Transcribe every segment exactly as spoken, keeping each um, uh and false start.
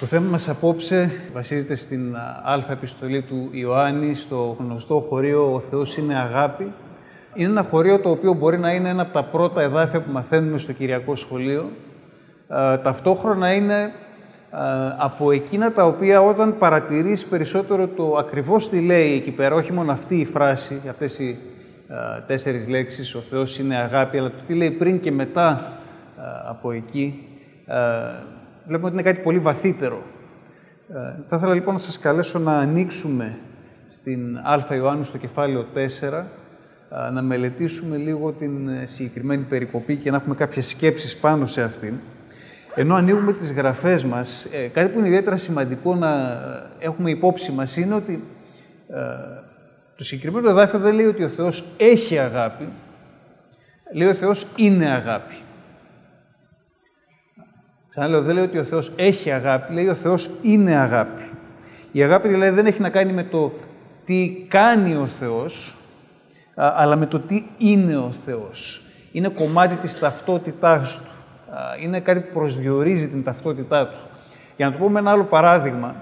Το θέμα μας απόψε βασίζεται στην Α επιστολή του Ιωάννη, στο γνωστό χωρίο «Ο Θεός είναι αγάπη». Είναι ένα χωρίο το οποίο μπορεί να είναι ένα από τα πρώτα εδάφια που μαθαίνουμε στο Κυριακό Σχολείο. Ε, ταυτόχρονα είναι ε, από εκείνα τα οποία όταν παρατηρείς περισσότερο το ακριβώς τι λέει εκεί πέρα, όχι μόνο αυτή η φράση, αυτές οι ε, τέσσερις λέξεις, «Ο Θεός είναι αγάπη», αλλά το τι λέει πριν και μετά ε, από εκεί, ε, βλέπουμε ότι είναι κάτι πολύ βαθύτερο. Ε, θα ήθελα λοιπόν να σας καλέσω να ανοίξουμε στην Α Ιωάννου στο κεφάλαιο τέσσερα, ε, να μελετήσουμε λίγο την συγκεκριμένη περικοπή και να έχουμε κάποιες σκέψεις πάνω σε αυτήν. Ενώ ανοίγουμε τις γραφές μας, ε, κάτι που είναι ιδιαίτερα σημαντικό να έχουμε υπόψη μας είναι ότι ε, το συγκεκριμένο εδάφιο δεν λέει ότι ο Θεός έχει αγάπη, λέει ο Θεός είναι αγάπη. Ξαναλέω, δεν λέει ότι ο Θεός έχει αγάπη, λέει ο Θεός είναι αγάπη. Η αγάπη δηλαδή δεν έχει να κάνει με το τι κάνει ο Θεός, αλλά με το τι είναι ο Θεός. Είναι κομμάτι της ταυτότητάς του. Είναι κάτι που προσδιορίζει την ταυτότητά του. Για να το πω με ένα άλλο παράδειγμα,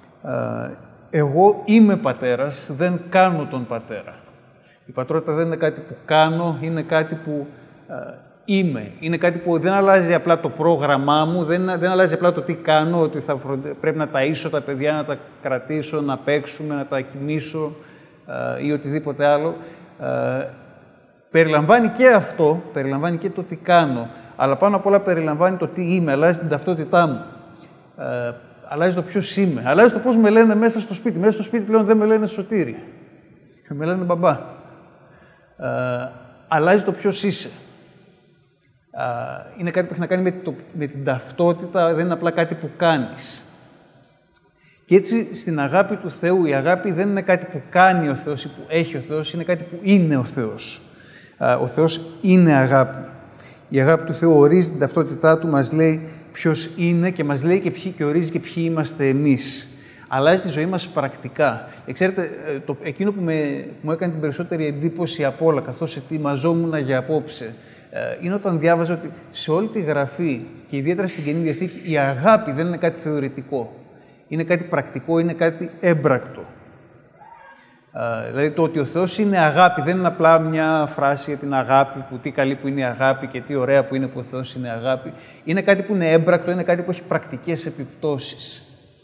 εγώ είμαι πατέρας, δεν κάνω τον πατέρα. Η πατρότητα δεν είναι κάτι που κάνω, είναι κάτι που είμαι. Είναι κάτι που δεν αλλάζει απλά το πρόγραμμά μου, δεν, δεν αλλάζει απλά το τι κάνω, ότι θα φροντε... πρέπει να ταΐσω τα παιδιά, να τα κρατήσω, να παίξουμε, να τα κοιμήσω ε, ή οτιδήποτε άλλο. Ε, περιλαμβάνει και αυτό, περιλαμβάνει και το τι κάνω, αλλά πάνω απ' όλα περιλαμβάνει το τι είμαι, αλλάζει την ταυτότητά μου. Ε, αλλάζει το ποιος είμαι, αλλάζει το πώς με λένε μέσα στο σπίτι. Μέσα στο σπίτι πλέον δεν με λένε Σωτήρη, με λένε μπαμπά. Ε, αλλάζει το ποιος είσαι. Είναι κάτι που έχει να κάνει με, το, με την ταυτότητα, δεν είναι απλά κάτι που κάνεις. Και έτσι, στην αγάπη του Θεού, η αγάπη δεν είναι κάτι που κάνει ο Θεός ή που έχει ο Θεός, είναι κάτι που είναι ο Θεός. Ο Θεός είναι αγάπη. Η αγάπη του Θεού ορίζει την ταυτότητά του, μας λέει ποιος είναι και μας λέει και, ποιοι, και ορίζει και ποιοι είμαστε εμείς. Αλλάζει τη ζωή μας πρακτικά. Και ξέρετε, το, εκείνο που με, μου έκανε την περισσότερη εντύπωση από όλα, καθώς ετοιμαζόμουν για απόψε, είναι όταν διάβαζα ότι σε όλη τη Γραφή και ιδιαίτερα στην Καινή Διαθήκη η αγάπη δεν είναι κάτι θεωρητικό. Είναι κάτι πρακτικό, είναι κάτι έμπρακτο. Δηλαδή το ότι ο Θεός είναι αγάπη δεν είναι απλά μια φράση για την αγάπη, που τι καλή που είναι η αγάπη και τι ωραία που είναι που ο Θεός είναι αγάπη. Είναι κάτι που είναι έμπρακτο, είναι κάτι που έχει πρακτικές επιπτώσεις.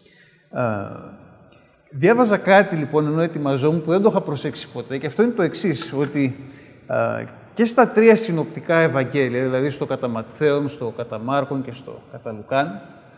Διάβαζα κάτι λοιπόν ενώ ετοιμαζόμουν που δεν το είχα προσέξει ποτέ και αυτό είναι το εξής, ότι και στα τρία συνοπτικά Ευαγγέλια, δηλαδή στο κατά Ματθαίον, στο κατά Μάρκον και στο κατά Λουκάν,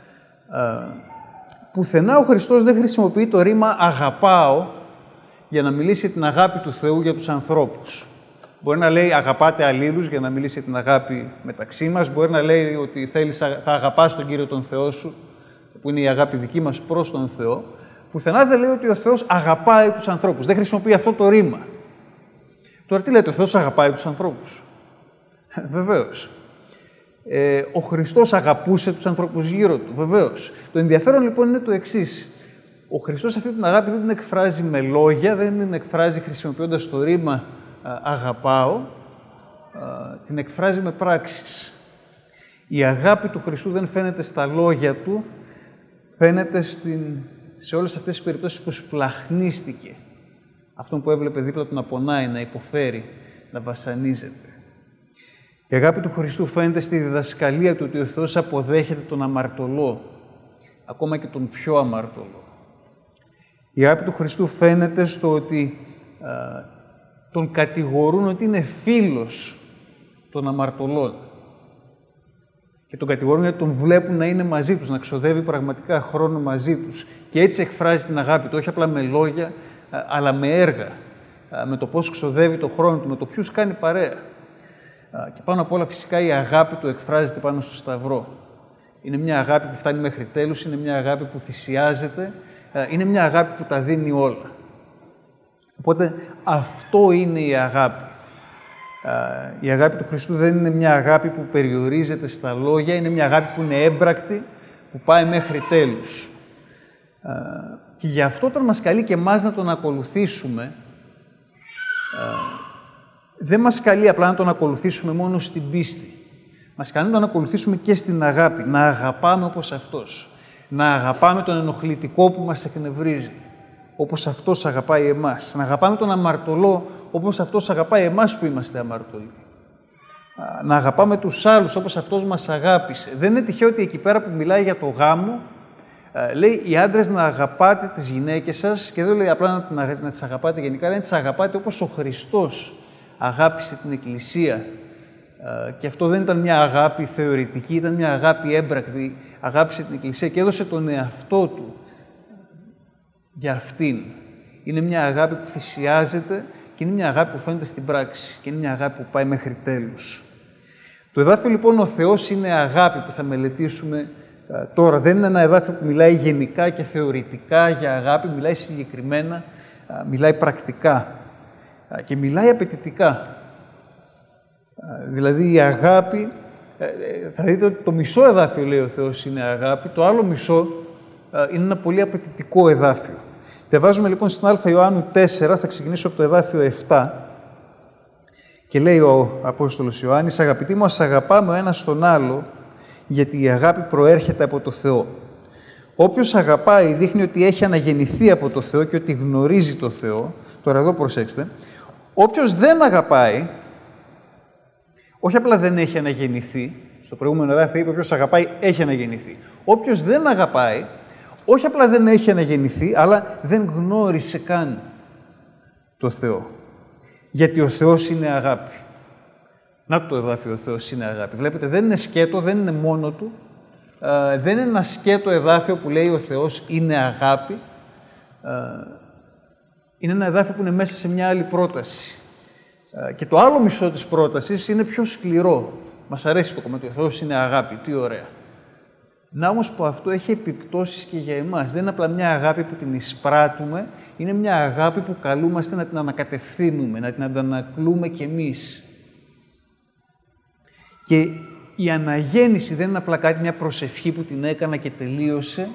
πουθενά ο Χριστός δεν χρησιμοποιεί το ρήμα «αγαπάω» για να μιλήσει την αγάπη του Θεού για τους ανθρώπους. Μπορεί να λέει «αγαπάτε αλλήλους» για να μιλήσει την αγάπη μεταξύ μας, μπορεί να λέει ότι θέλεις, θα αγαπάς τον Κύριο τον Θεό σου, που είναι η αγάπη δική μας προς τον Θεό. Πουθενά δεν λέει ότι ο Θεός αγαπάει τους ανθρώπους. Δεν χρησιμοποιεί αυτό το ρήμα. Τώρα τι λέτε, ο Θεός αγαπάει τους ανθρώπους. Βεβαίως. Ε, ο Χριστός αγαπούσε τους ανθρώπους γύρω του. Βεβαίως. Το ενδιαφέρον λοιπόν είναι το εξής. Ο Χριστός αυτή την αγάπη δεν την εκφράζει με λόγια, δεν την εκφράζει χρησιμοποιώντας το ρήμα α, αγαπάω, α, την εκφράζει με πράξεις. Η αγάπη του Χριστού δεν φαίνεται στα λόγια του, φαίνεται στην, σε όλες αυτές τις περιπτώσεις που σπλαχνίστηκε. Αυτόν που έβλεπε δίπλα του να πονάει, να υποφέρει, να βασανίζεται. Η αγάπη του Χριστού φαίνεται στη διδασκαλία του ότι ο Θεός αποδέχεται τον αμαρτωλό, ακόμα και τον πιο αμαρτωλό. Η αγάπη του Χριστού φαίνεται στο ότι α, τον κατηγορούν ότι είναι φίλος των αμαρτωλών. Και τον κατηγορούν γιατί τον βλέπουν να είναι μαζί τους, να ξοδεύει πραγματικά χρόνο μαζί τους. Και έτσι εκφράζει την αγάπη του, όχι απλά με λόγια, αλλά με έργα, με το πώς ξοδεύει το χρόνο του, με το ποιους κάνει παρέα. Και πάνω απ' όλα φυσικά η αγάπη του εκφράζεται πάνω στο Σταυρό. Είναι μια αγάπη που φτάνει μέχρι τέλους, είναι μια αγάπη που θυσιάζεται, είναι μια αγάπη που τα δίνει όλα. Οπότε αυτό είναι η αγάπη. Η αγάπη του Χριστού δεν είναι μια αγάπη που περιορίζεται στα λόγια, είναι μια αγάπη που είναι έμπρακτη, που πάει μέχρι τέλους. Και γι' αυτό όταν μας καλεί και εμάς να τον ακολουθήσουμε, δεν μας καλεί απλά να τον ακολουθήσουμε μόνο στην πίστη. Μας καλεί να τον ακολουθήσουμε και στην αγάπη, να αγαπάμε όπως αυτός. Να αγαπάμε τον ενοχλητικό που μας εκνευρίζει, όπως αυτός αγαπάει εμάς. Να αγαπάμε τον αμαρτωλό, όπως αυτός αγαπάει εμάς που είμαστε αμαρτωλοί. Να αγαπάμε τους άλλους όπως αυτός μας αγάπησε. Δεν είναι τυχαίο ότι εκεί πέρα που μιλάει για το γάμο, λέει οι άντρες να αγαπάτε τις γυναίκες σας, και δεν λέει απλά να, να τις αγαπάτε γενικά, λέει να τις αγαπάτε όπως ο Χριστός αγάπησε την Εκκλησία. Και αυτό δεν ήταν μια αγάπη θεωρητική, ήταν μια αγάπη έμπρακτη. Αγάπησε την Εκκλησία και έδωσε τον εαυτό του για αυτήν. Είναι μια αγάπη που θυσιάζεται και είναι μια αγάπη που φαίνεται στην πράξη και είναι μια αγάπη που πάει μέχρι τέλους. Το εδάφιο λοιπόν «Ο Θεός είναι αγάπη» που θα μελετήσουμε α, τώρα δεν είναι ένα εδάφιο που μιλάει γενικά και θεωρητικά για αγάπη, μιλάει συγκεκριμένα, α, μιλάει πρακτικά α, και μιλάει απαιτητικά. Α, δηλαδή η αγάπη, ε, θα δείτε ότι το μισό εδάφιο λέει «Ο Θεός είναι αγάπη», το άλλο μισό α, είναι ένα πολύ απαιτητικό εδάφιο. Διαβάζουμε λοιπόν στην Α Ιωάννου τέσσερα, θα ξεκινήσω από το εδάφιο επτά και λέει ο Απόστολος Ιωάννης «Αγαπητοί μου, ας αγαπάμε ο ένας τον άλλο, γιατί η αγάπη προέρχεται από το Θεό. Όποιος αγαπάει δείχνει ότι έχει αναγεννηθεί από το Θεό και ότι γνωρίζει το Θεό». Τώρα εδώ προσέξτε. Όποιος δεν αγαπάει, όχι απλά δεν έχει αναγεννηθεί, στο προηγούμενο εδάφιο είπε όποιος αγαπάει έχει αναγεννηθεί. Όποιος δεν αγαπάει, όχι απλά δεν έχει αναγεννηθεί, αλλά δεν γνώρισε καν το Θεό. Γιατί ο Θεός είναι αγάπη. Να το εδάφιο, ο Θεός είναι αγάπη. Βλέπετε, δεν είναι σκέτο, δεν είναι μόνο του. Ε, δεν είναι ένα σκέτο εδάφιο που λέει ο Θεός είναι αγάπη. Ε, είναι ένα εδάφιο που είναι μέσα σε μια άλλη πρόταση. Ε, και το άλλο μισό της πρότασης είναι πιο σκληρό. Μας αρέσει το κομμάτι, ο Θεός είναι αγάπη, τι ωραία. Να όμως που αυτό έχει επιπτώσεις και για εμάς. Δεν είναι απλά μια αγάπη που την εισπράττουμε, είναι μια αγάπη που καλούμαστε να την ανακατευθύνουμε, να την αντανακλούμε κι εμείς. Και η αναγέννηση δεν είναι απλά κάτι, μια προσευχή που την έκανα και τελείωσε.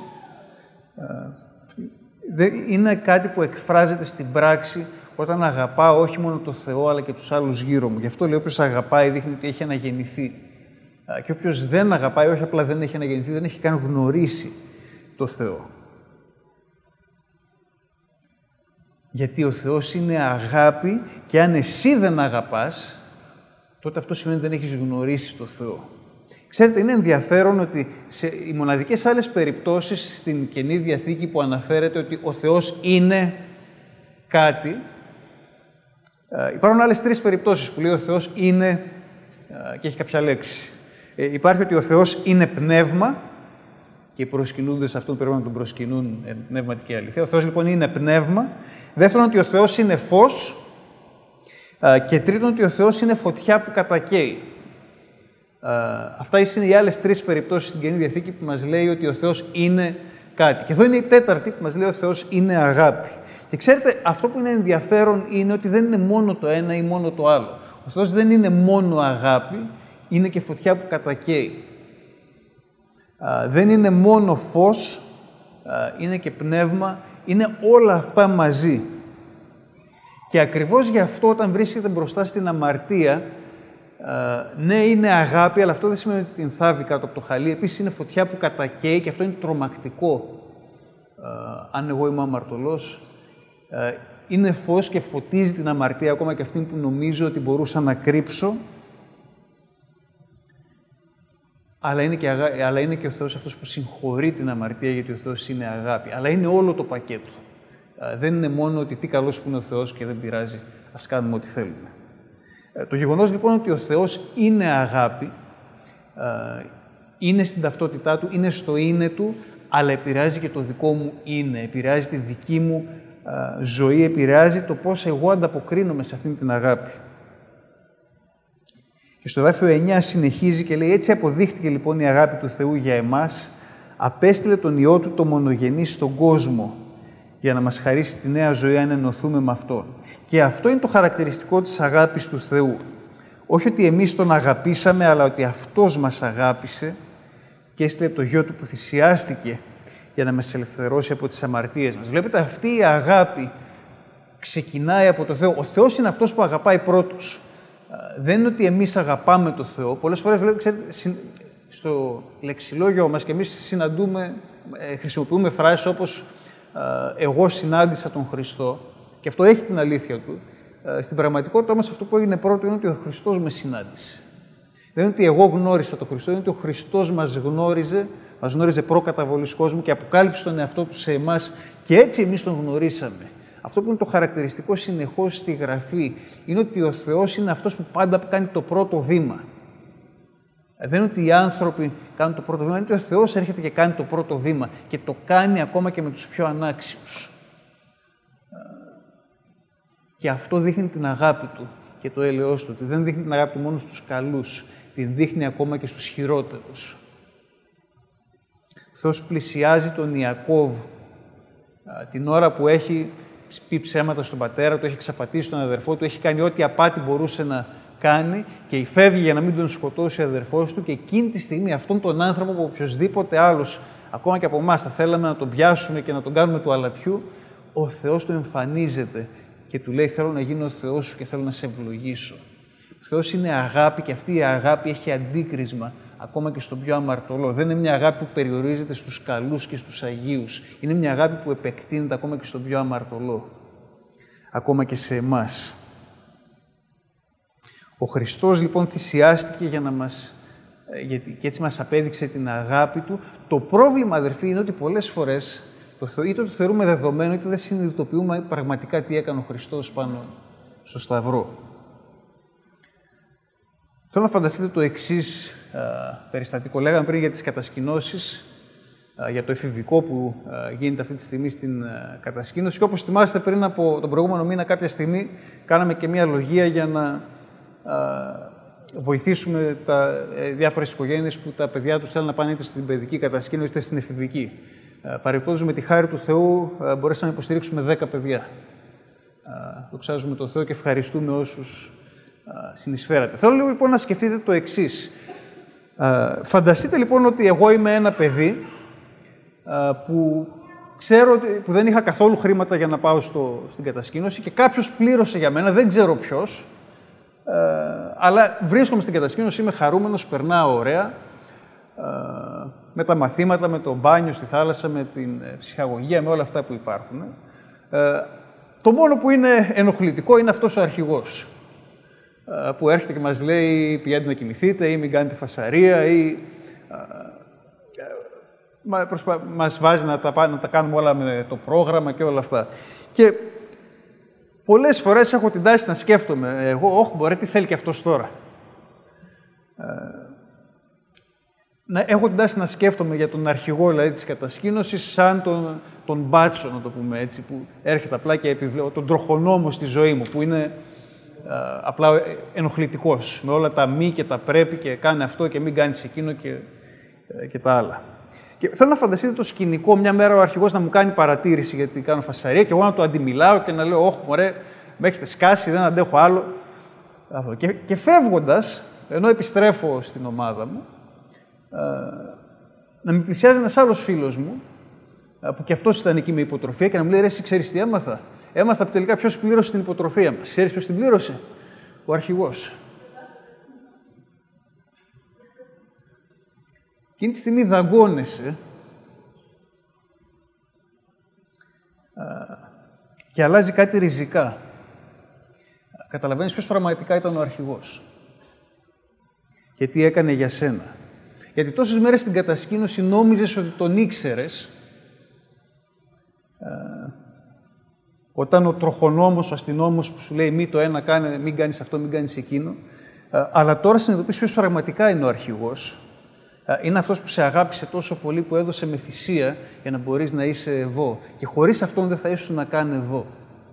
Είναι κάτι που εκφράζεται στην πράξη όταν αγαπάω όχι μόνο το Θεό, αλλά και τους άλλους γύρω μου. Γι' αυτό λέει όποιος αγαπάει δείχνει ότι έχει αναγεννηθεί. Και όποιος δεν αγαπάει, όχι απλά δεν έχει αναγεννηθεί, δεν έχει καν γνωρίσει το Θεό. Γιατί ο Θεός είναι αγάπη και αν εσύ δεν αγαπάς, τότε αυτό σημαίνει ότι δεν έχεις γνωρίσει το Θεό. Ξέρετε, είναι ενδιαφέρον ότι σε οι μοναδικές άλλες περιπτώσεις στην Καινή Διαθήκη που αναφέρεται ότι ο Θεός είναι κάτι, υπάρχουν άλλες τρεις περιπτώσεις που λέει ο Θεός είναι και έχει κάποια λέξη. Ε, υπάρχει ότι ο Θεός είναι πνεύμα και οι προσκυνούντες αυτόν πρέπει να τον προσκυνούν ε, πνευματική αλήθεια. Ο Θεός λοιπόν είναι πνεύμα. Δεύτερον, ότι ο Θεός είναι φως. Ε, και τρίτον, ότι ο Θεός είναι φωτιά που κατακαίει. Ε, αυτά είναι οι άλλες τρεις περιπτώσεις στην Καινή Διαθήκη που μας λέει ότι ο Θεός είναι κάτι. Και εδώ είναι η τέταρτη που μας λέει ο Θεός είναι αγάπη. Και ξέρετε, αυτό που είναι ενδιαφέρον είναι ότι δεν είναι μόνο το ένα ή μόνο το άλλο. Ο Θεός δεν είναι μόνο αγάπη, είναι και φωτιά που κατακαίει. Α, δεν είναι μόνο φως, α, είναι και πνεύμα, είναι όλα αυτά μαζί. Και ακριβώς γι' αυτό όταν βρίσκεται μπροστά στην αμαρτία, α, ναι είναι αγάπη, αλλά αυτό δεν σημαίνει ότι την θάβει κάτω από το χαλί. Επίσης είναι φωτιά που κατακαίει και αυτό είναι τρομακτικό. Α, αν εγώ είμαι αμαρτωλός, α, είναι φως και φωτίζει την αμαρτία, ακόμα και αυτή που νομίζω ότι μπορούσα να κρύψω. Αλλά είναι, και αγά... αλλά είναι και ο Θεός αυτός που συγχωρεί την αμαρτία, γιατί ο Θεός είναι αγάπη. Αλλά είναι όλο το πακέτο. Δεν είναι μόνο ότι τι καλός που είναι ο Θεός και δεν πειράζει, ας κάνουμε ό,τι θέλουμε. Το γεγονός λοιπόν ότι ο Θεός είναι αγάπη, είναι στην ταυτότητά Του, είναι στο είναι Του, αλλά επηρεάζει και το δικό μου είναι, επηρεάζει τη δική μου ζωή, επηρεάζει το πώς εγώ ανταποκρίνομαι σε αυτήν την αγάπη. Και στο εδάφιο εννιά συνεχίζει και λέει «Έτσι αποδείχτηκε λοιπόν η αγάπη του Θεού για εμάς, απέστειλε τον Υιό Του το μονογενή στον κόσμο, για να μας χαρίσει τη νέα ζωή αν ενωθούμε με Αυτόν». Και αυτό είναι το χαρακτηριστικό της αγάπης του Θεού. Όχι ότι εμείς Τον αγαπήσαμε, αλλά ότι Αυτός μας αγάπησε και έστειλε το Γιο Του που θυσιάστηκε για να μας ελευθερώσει από τις αμαρτίες μας. Βλέπετε, αυτή η αγάπη ξεκινάει από το Θεό. Ο Θεός είναι αυτός που αγαπάει πρώτος. Δεν είναι ότι εμείς αγαπάμε το Θεό. Πολλές φορές, ξέρετε, στο λεξιλόγιο μας και εμείς συναντούμε ε, χρησιμοποιούμε φράσεις όπως ε, «εγώ συνάντησα τον Χριστό» και αυτό έχει την αλήθεια του. Ε, στην πραγματικότητα όμως αυτό που έγινε πρώτο είναι ότι ο Χριστός με συνάντησε. Δεν είναι ότι εγώ γνώρισα τον Χριστό, είναι ότι ο Χριστός μας γνώριζε, μας γνώριζε προκαταβολής κόσμου και αποκάλυψε τον εαυτό του σε εμάς και έτσι εμείς τον γνωρίσαμε. Αυτό που είναι το χαρακτηριστικό συνεχώς στη Γραφή είναι ότι ο Θεός είναι αυτός που πάντα κάνει το πρώτο βήμα. Δεν είναι ότι οι άνθρωποι κάνουν το πρώτο βήμα, είναι ότι ο Θεός έρχεται και κάνει το πρώτο βήμα και το κάνει ακόμα και με τους πιο ανάξιους. Και αυτό δείχνει την αγάπη του και το έλεος του. Δεν δείχνει την αγάπη του μόνο στους καλούς, την δείχνει ακόμα και στους χειρότερους. Ο Θεός πλησιάζει τον Ιακώβ την ώρα που έχει πει ψέματα στον πατέρα του, έχει εξαπατήσει τον αδερφό του, έχει κάνει ό,τι απάτη μπορούσε να κάνει και φεύγει για να μην τον σκοτώσει ο αδερφός του και εκείνη τη στιγμή αυτόν τον άνθρωπο που οποιοσδήποτε άλλος, ακόμα και από εμάς, θα θέλαμε να τον πιάσουμε και να τον κάνουμε του αλατιού, ο Θεός του εμφανίζεται και του λέει «Θέλω να γίνω ο Θεός σου και θέλω να σε ευλογήσω». Ο Θεός είναι αγάπη και αυτή η αγάπη έχει αντίκρισμα ακόμα και στον πιο αμαρτωλό. Δεν είναι μια αγάπη που περιορίζεται στους καλούς και στους αγίους. Είναι μια αγάπη που επεκτείνεται ακόμα και στον πιο αμαρτωλό. Ακόμα και σε εμάς. Ο Χριστός λοιπόν θυσιάστηκε για να μας, γιατί, και έτσι μας απέδειξε την αγάπη Του. Το πρόβλημα, αδερφοί, είναι ότι πολλές φορές το, είτε το θεωρούμε δεδομένο, είτε δεν συνειδητοποιούμε πραγματικά τι έκανε ο Χριστός πάνω στο Σταυρό. Θέλω να φανταστείτε το εξής α, περιστατικό. Λέγαμε πριν για τις κατασκηνώσεις, α, για το εφηβικό που α, γίνεται αυτή τη στιγμή στην α, κατασκήνωση. Και όπως θυμάστε, πριν από τον προηγούμενο μήνα, κάποια στιγμή, κάναμε και μία λογία για να α, βοηθήσουμε τα ε, διάφορες οικογένειες που τα παιδιά τους θέλουν να πάνε είτε στην παιδική κατασκήνωση είτε στην εφηβική. Παρεπτόντως, με τη χάρη του Θεού, α, μπορέσαμε να υποστηρίξουμε δέκα παιδιά. Α, δοξάζουμε τον Θεό και ευχαριστούμε όσους συνεισφέρατε. Θέλω λοιπόν να σκεφτείτε το εξής. Φανταστείτε λοιπόν ότι εγώ είμαι ένα παιδί α, που ξέρω ότι που δεν είχα καθόλου χρήματα για να πάω στο, στην κατασκήνωση και κάποιος πλήρωσε για μένα, δεν ξέρω ποιος, α, αλλά βρίσκομαι στην κατασκήνωση, είμαι χαρούμενος, περνάω ωραία, α, με τα μαθήματα, με το μπάνιο στη θάλασσα, με την ψυχαγωγία, με όλα αυτά που υπάρχουν. Α, το μόνο που είναι ενοχλητικό είναι αυτός ο αρχηγός, που έρχεται και μας λέει πηγαίνετε να κοιμηθείτε ή μην κάνετε φασαρία ή α, προσπα... μας βάζει να τα, να τα κάνουμε όλα με το πρόγραμμα και όλα αυτά. Και πολλές φορές έχω την τάση να σκέφτομαι εγώ, όχι μπορεί, τι θέλει και αυτός τώρα. Να, έχω την τάση να σκέφτομαι για τον αρχηγό δηλαδή, της κατασκήνωσης σαν τον, τον μπάτσο, να το πούμε έτσι, που έρχεται απλά και επιβλέπω, τον τροχονόμο στη ζωή μου, που είναι Uh, απλά ενοχλητικός, με όλα τα μη και τα πρέπει και κάνει αυτό και μην κάνεις εκείνο και, uh, και τα άλλα. Και θέλω να φανταστείτε το σκηνικό, μια μέρα ο αρχηγός να μου κάνει παρατήρηση γιατί κάνω φασαρία και εγώ να το αντιμιλάω και να λέω «Όχι μωρέ, με έχετε σκάσει, δεν αντέχω άλλο». Και, και φεύγοντας, ενώ επιστρέφω στην ομάδα μου, uh, να με πλησιάζει ένας άλλος φίλος μου, uh, που και αυτός ήταν εκεί με υποτροφία και να μου λέει «Ρε, εσύ ξέρεις τι έμαθα». Έμαθα τελικά ποιος πλήρωσε την υποτροφία μας. Ξέρεις ποιος την πλήρωσε? Ο αρχηγός. Εκείνη τη στιγμή δαγκώνεσαι και αλλάζει κάτι ριζικά. Καταλαβαίνεις ποιος πραγματικά ήταν ο αρχηγός και τι έκανε για σένα. Γιατί τόσες μέρες στην κατασκήνωση νόμιζες ότι τον ήξερες, όταν ο τροχονόμος, ο αστυνόμος που σου λέει μη το ένα κάνε, μην κάνεις αυτό, μην κάνεις εκείνο. Αλλά τώρα συνειδητοποιείς ποιος πραγματικά είναι ο αρχηγός. Είναι αυτός που σε αγάπησε τόσο πολύ που έδωσε με θυσία για να μπορείς να είσαι εδώ. Και χωρίς αυτόν δεν θα ήσουν να κάνει εδώ.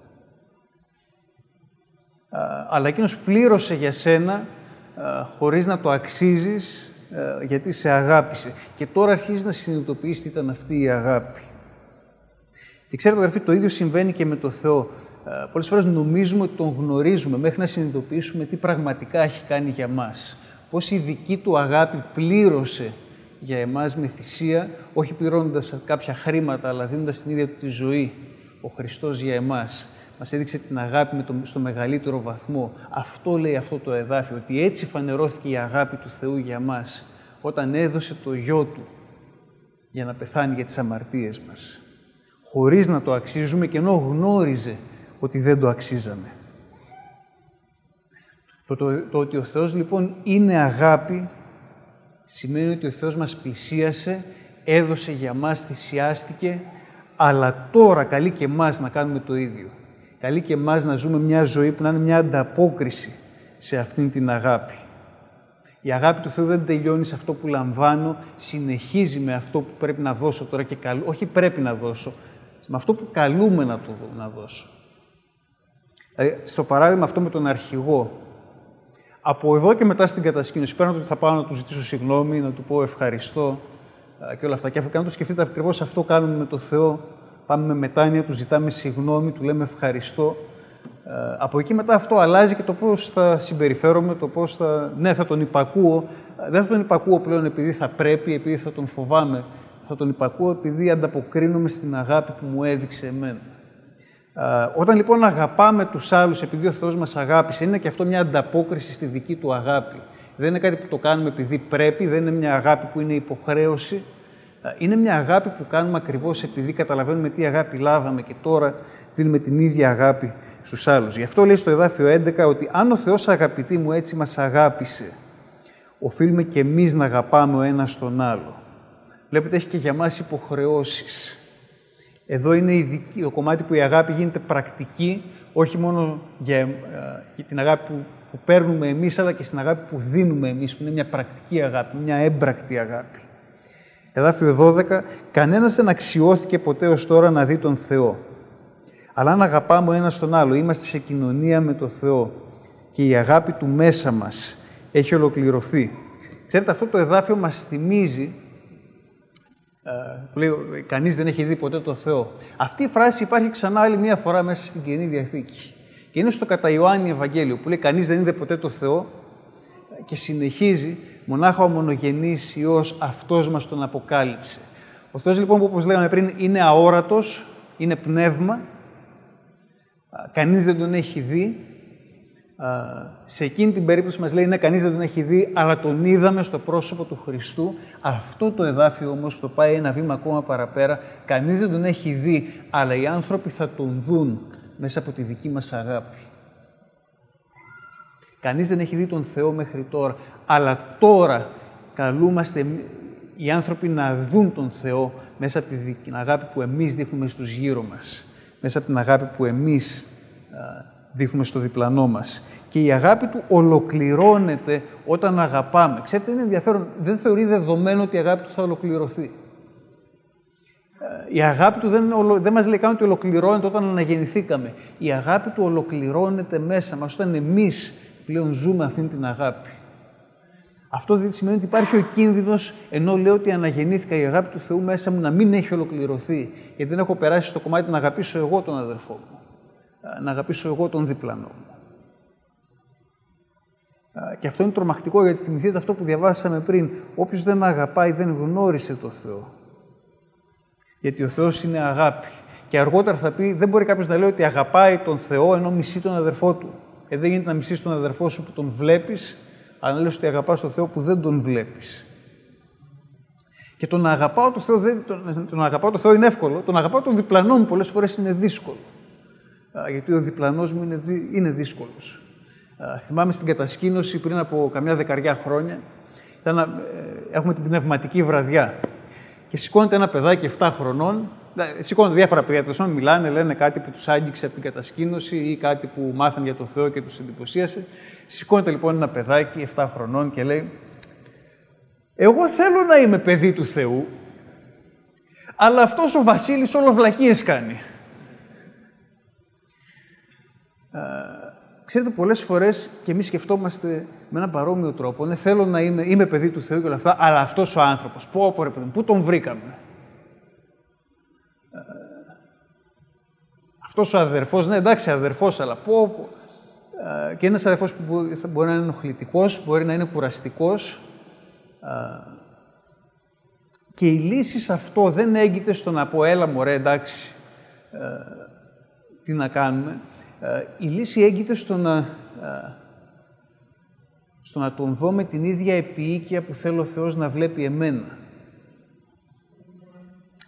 Αλλά εκείνος πλήρωσε για σένα χωρίς να το αξίζεις γιατί σε αγάπησε. Και τώρα αρχίζεις να συνειδητοποιείς τι ήταν αυτή η αγάπη. Και ξέρετε, αδερφοί, το ίδιο συμβαίνει και με το Θεό. Πολλές φορές νομίζουμε ότι τον γνωρίζουμε μέχρι να συνειδητοποιήσουμε τι πραγματικά έχει κάνει για μας. Πώς η δική του αγάπη πλήρωσε για εμάς με θυσία, όχι πληρώνοντας κάποια χρήματα, αλλά δίνοντας την ίδια του τη ζωή. Ο Χριστός για εμάς μας έδειξε την αγάπη με το, στο μεγαλύτερο βαθμό. Αυτό λέει αυτό το εδάφιο, ότι έτσι φανερώθηκε η αγάπη του Θεού για μας, όταν έδωσε το Γιο Του. για να πεθάνει για τις αμαρτίες μας, χωρίς να το αξίζουμε και ενώ γνώριζε ότι δεν το αξίζαμε. Το, το, το ότι ο Θεός λοιπόν είναι αγάπη, σημαίνει ότι ο Θεός μας πλησίασε, έδωσε για μας, θυσιάστηκε, αλλά τώρα καλεί και εμάς να κάνουμε το ίδιο. Καλεί και εμάς να ζούμε μια ζωή που να είναι μια ανταπόκριση σε αυτήν την αγάπη. Η αγάπη του Θεού δεν τελειώνει σε αυτό που λαμβάνω, συνεχίζει με αυτό που πρέπει να δώσω τώρα και καλού, όχι πρέπει να δώσω, με αυτό που καλούμε να, το, να δώσω. Δηλαδή, στο παράδειγμα αυτό με τον αρχηγό, από εδώ και μετά στην κατασκήνωση, πέραν ότι θα πάω να του ζητήσω συγγνώμη, να του πω ευχαριστώ και όλα αυτά. Και αν το σκεφτείτε, ακριβώς αυτό κάνουμε με το Θεό. Πάμε με μετάνοια, του ζητάμε συγγνώμη, του λέμε ευχαριστώ. Από εκεί μετά αυτό αλλάζει και το πώς θα συμπεριφέρομαι, το πώς θα... Ναι, θα τον υπακούω. Δεν θα τον υπακούω πλέον επειδή θα πρέπει, επειδή θα τον φοβάμαι. Θα τον υπακούω επειδή ανταποκρίνομαι στην αγάπη που μου έδειξε εμένα. Όταν λοιπόν αγαπάμε τους άλλους επειδή ο Θεός μας αγάπησε, είναι και αυτό μια ανταπόκριση στη δική του αγάπη. Δεν είναι κάτι που το κάνουμε επειδή πρέπει, δεν είναι μια αγάπη που είναι υποχρέωση. Είναι μια αγάπη που κάνουμε ακριβώς επειδή καταλαβαίνουμε τι αγάπη λάβαμε και τώρα δίνουμε την ίδια αγάπη στους άλλους. Γι' αυτό λέει στο εδάφιο έντεκα ότι αν ο Θεός, αγαπητοί μου, έτσι μας αγάπησε, οφείλουμε και εμείς να αγαπάμε ο ένας τον άλλο. Βλέπετε, έχει και για μας υποχρεώσεις. Εδώ είναι η δική, το κομμάτι που η αγάπη γίνεται πρακτική, όχι μόνο για, για την αγάπη που, που παίρνουμε εμείς, αλλά και στην αγάπη που δίνουμε εμείς, που είναι μια πρακτική αγάπη, μια έμπρακτη αγάπη. Εδάφιο δώδεκα, κανένας δεν αξιώθηκε ποτέ ως τώρα να δει τον Θεό. Αλλά αν αγαπάμε ο ένας τον άλλο, είμαστε σε κοινωνία με τον Θεό και η αγάπη του μέσα μας έχει ολοκληρωθεί. Ξέρετε, αυτό το εδάφιο μας θυμίζει, που λέει κανείς δεν έχει δει ποτέ τον Θεό. Αυτή η φράση υπάρχει ξανά άλλη μία φορά μέσα στην Καινή Διαθήκη. Και είναι στο κατά Ιωάννη Ευαγγέλιο, που λέει κανείς δεν είδε ποτέ τον Θεό και συνεχίζει μονάχα ο μονογενής Υιός αυτός μας τον αποκάλυψε. Ο Θεός λοιπόν, που όπως λέγαμε πριν, είναι αόρατος, είναι πνεύμα, κανείς δεν τον έχει δει. Σε εκείνη την περίπτωση μας λέει, ναι, κανείς δεν τον έχει δει, αλλά τον είδαμε στο πρόσωπο του Χριστού. Αυτό το εδάφιο όμως το πάει ένα βήμα ακόμα παραπέρα. Κανείς δεν τον έχει δει, αλλά οι άνθρωποι θα τον δουν μέσα από τη δική μας αγάπη. Κανείς δεν έχει δει τον Θεό μέχρι τώρα, αλλά τώρα καλούμαστε οι άνθρωποι να δουν τον Θεό μέσα από την αγάπη που εμείς δείχνουμε στους γύρω μας, μέσα από την αγάπη που εμείς δείχνουμε στο διπλανό μας. Και η αγάπη του ολοκληρώνεται όταν αγαπάμε. Ξέρετε, είναι ενδιαφέρον, δεν θεωρεί δεδομένο ότι η αγάπη του θα ολοκληρωθεί. Η αγάπη του δεν, δεν μας λέει καν ότι ολοκληρώνεται όταν αναγεννηθήκαμε. Η αγάπη του ολοκληρώνεται μέσα μας, όταν εμείς πλέον ζούμε αυτήν την αγάπη. Αυτό σημαίνει ότι υπάρχει ο κίνδυνος, ενώ λέω ότι αναγεννήθηκα, η αγάπη του Θεού μέσα μου να μην έχει ολοκληρωθεί, γιατί δεν έχω περάσει στο κομμάτι να αγαπήσω εγώ τον αδερφό μου, να αγαπήσω εγώ τον διπλανό μου. Και αυτό είναι τρομακτικό, γιατί θυμηθείτε αυτό που διαβάσαμε πριν. Όποιος δεν αγαπάει δεν γνώρισε τον Θεό. Γιατί ο Θεός είναι αγάπη. Και αργότερα θα πει, δεν μπορεί κάποιος να λέει ότι αγαπάει τον Θεό ενώ μισεί τον αδερφό του. Ε, δεν γίνεται να μισείς τον αδερφό σου που τον βλέπεις, αλλά να λες ότι αγαπάς τον Θεό που δεν τον βλέπεις. Και το να αγαπάω τον Θεό, δεν, το, το να αγαπάω τον Θεό είναι εύκολο, το να αγαπάω τον διπλανό μου πολλές φορές είναι δύσκολο. Α, γιατί ο διπλανός μου είναι, είναι δύσκολος. Α, θυμάμαι στην κατασκήνωση πριν από καμιά δεκαριά χρόνια, ήταν, ε, έχουμε την πνευματική βραδιά. Και σηκώνεται ένα παιδάκι επτά χρονών, σηκώνονται διάφορα παιδιά, τέλος μιλάνε, λένε κάτι που τους άγγιξε από την κατασκήνωση ή κάτι που μάθαν για τον Θεό και τους εντυπωσίασε. Σηκώνεται λοιπόν ένα παιδάκι επτά χρονών και λέει, εγώ θέλω να είμαι παιδί του Θεού, αλλά αυτός ο Βασίλης όλο βλακίες κάνει. Ε, ξέρετε, πολλές φορές και εμείς σκεφτόμαστε με έναν παρόμοιο τρόπο, ναι, θέλω να είμαι, είμαι παιδί του Θεού και όλα αυτά, αλλά αυτός ο άνθρωπος, πω, πω ρε παιδί, πού τον βρήκαμε. Ε, αυτός ο αδερφός, ναι, εντάξει, αδερφός, αλλά πω, πω. Ε, και ένας αδερφός που μπορεί να είναι ενοχλητικός, μπορεί να είναι κουραστικός. Ε, και η λύση σε αυτό δεν έγκυται στο να πω, έλα μωρέ, εντάξει, ε, τι να κάνουμε. Ε, η λύση έγκυται στο να, ε, στο να τον δω με την ίδια επίοικια που θέλω ο Θεός να βλέπει εμένα.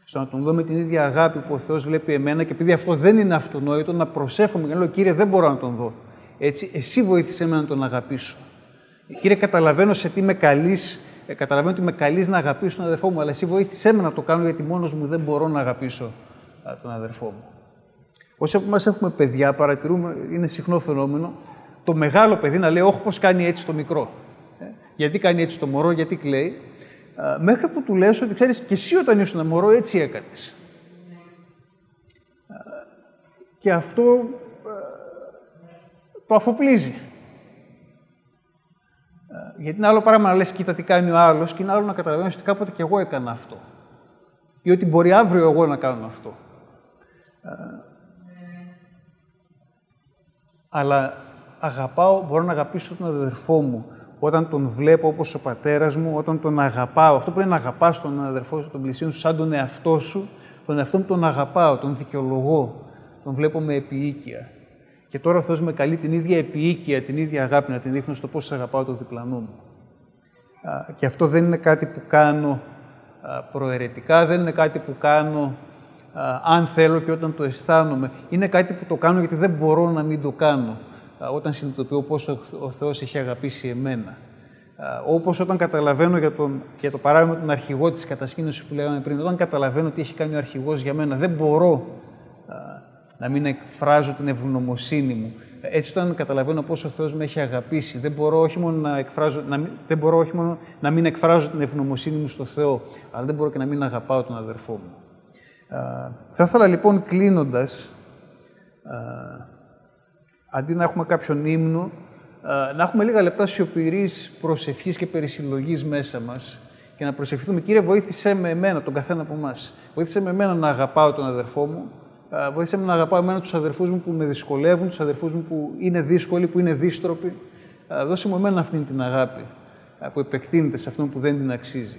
Στο να τον δω με την ίδια αγάπη που ο Θεός βλέπει εμένα και επειδή αυτό δεν είναι αυτονόητο, να προσεύχομαι και να λέω «Κύριε, δεν μπορώ να τον δω. Έτσι, εσύ βοήθησέ με να τον αγαπήσω. Κύριε, καταλαβαίνω σε τι με καλείς, καταλαβαίνω ότι με καλείς να αγαπήσω τον αδερφό μου, αλλά εσύ βοήθησέ με να το κάνω γιατί μόνος μου δεν μπορώ να αγαπήσω τον αδερφό μου». Όσοι από εμάς έχουμε παιδιά, παρατηρούμε, είναι συχνό φαινόμενο, το μεγάλο παιδί να λέει «Όχι, πώς κάνει έτσι το μικρό». Ε, γιατί κάνει έτσι το μωρό, γιατί κλαίει. Ε, μέχρι που του λες ότι ξέρεις και εσύ όταν ήσουν μωρό έτσι έκανες. Ε, και αυτό ε, το αφοπλίζει. Ε, γιατί είναι άλλο πράγμα να λες «Κοίτα τι κάνει ο άλλος» και είναι άλλο να καταλαβαίνεις ότι κάποτε και εγώ έκανα αυτό. Ή ότι μπορεί αύριο εγώ να κάνω αυτό. Ε, αλλά αγαπάω, μπορώ να αγαπήσω τον αδερφό μου όταν τον βλέπω όπως ο πατέρας μου, όταν τον αγαπάω. Αυτό που είναι να αγαπάς τον αδερφό σου, τον πλησίον σου, σαν τον εαυτό σου, τον εαυτό μου τον αγαπάω, τον δικαιολογώ, τον βλέπω με επιοίκεια. Και τώρα ο Θεός με καλεί την ίδια επιοίκεια, την ίδια αγάπη να την δείχνω στο πώς αγαπάω τον διπλανό μου. Και αυτό δεν είναι κάτι που κάνω προαιρετικά, δεν είναι κάτι που κάνω αν θέλω και όταν το αισθάνομαι. Είναι κάτι που το κάνω γιατί δεν μπορώ να μην το κάνω. Όταν συνειδητοποιώ πόσο ο Θεός έχει αγαπήσει εμένα. Όπως όταν καταλαβαίνω για, τον, για το παράδειγμα τον αρχηγό της κατασκήνωσης που λέγαμε πριν, όταν καταλαβαίνω τι έχει κάνει ο αρχηγός για μένα, δεν μπορώ α, να μην εκφράζω την ευγνωμοσύνη μου. Έτσι, όταν καταλαβαίνω πόσο ο Θεός με έχει αγαπήσει, δεν μπορώ όχι μόνο να, εκφράζω, να, μην, δεν μπορώ όχι μόνο να μην εκφράζω την ευγνωμοσύνη μου στο Θεό, αλλά δεν μπορώ και να μην αγαπάω τον αδερφό μου. Α, θα ήθελα λοιπόν κλείνοντας, α, αντί να έχουμε κάποιον ύμνο, να έχουμε λίγα λεπτά σιωπηρής προσευχής και περισυλλογής μέσα μας και να προσευχηθούμε. Κύριε, βοήθησέ με εμένα, τον καθένα από εμάς. Βοήθησέ με εμένα να αγαπάω τον αδερφό μου. Βοήθησέ με να αγαπάω εμένα τους αδερφούς μου που με δυσκολεύουν, τους αδερφούς μου που είναι δύσκολοι, που είναι δύστροποι. Δώσε μου εμένα αυτήν την αγάπη που επεκτείνεται σε αυτόν που δεν την αξίζει.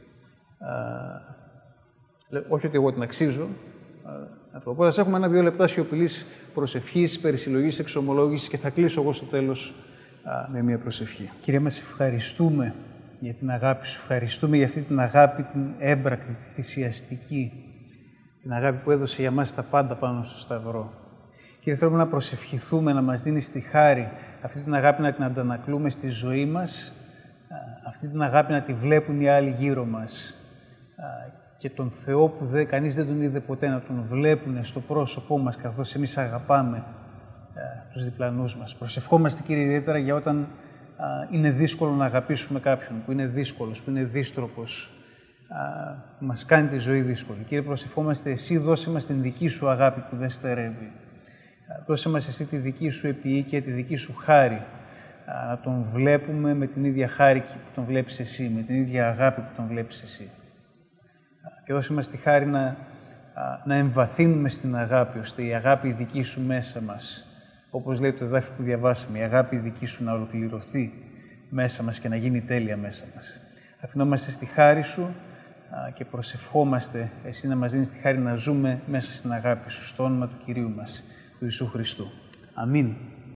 Όχι ότι εγώ την αξίζω. Αυτό. Οπότε, ας έχουμε ένα-δύο λεπτά σιωπηλής προσευχής, περισυλλογής, εξομολόγησης και θα κλείσω εγώ στο τέλος α, με μια προσευχή. Κύριε, μας ευχαριστούμε για την αγάπη σου. Ευχαριστούμε για αυτή την αγάπη, την έμπρακτη, τη θυσιαστική. Την αγάπη που έδωσε για μας τα πάντα πάνω στο Σταυρό. Κύριε, θέλουμε να προσευχηθούμε, να μας δίνεις τη χάρη αυτή την αγάπη να την αντανακλούμε στη ζωή μας, α, αυτή την αγάπη να τη βλέπουν οι άλλοι γύρω μας. Α, και τον Θεό που δε, κανείς δεν τον είδε ποτέ, να τον βλέπουν στο πρόσωπό μας, καθώς εμείς αγαπάμε ε, τους διπλανούς μας. Προσευχόμαστε, Κύριε, ιδιαίτερα για όταν α, είναι δύσκολο να αγαπήσουμε κάποιον, που είναι δύσκολος, που είναι δύστροπος, α, που μας κάνει τη ζωή δύσκολη. Κύριε, προσευχόμαστε, εσύ δώσε μας την δική σου αγάπη που δεν στερεύει. Α, δώσε μας εσύ τη δική σου επιοίκεια, τη δική σου χάρη, α, να τον βλέπουμε με την ίδια χάρη που τον βλέπεις εσύ, με την ίδια αγάπη που τον βλέπεις εσύ. Και δώσε μας τη χάρη να, να εμβαθύνουμε στην αγάπη, ώστε η αγάπη η δική σου μέσα μας, όπως λέει το εδάφιο που διαβάσαμε, η αγάπη η δική σου να ολοκληρωθεί μέσα μας και να γίνει τέλεια μέσα μας. Αφινόμαστε στη χάρη σου και προσευχόμαστε εσύ να μας δίνεις τη χάρη να ζούμε μέσα στην αγάπη σου, στο όνομα του Κυρίου μας, του Ιησού Χριστού. Αμήν.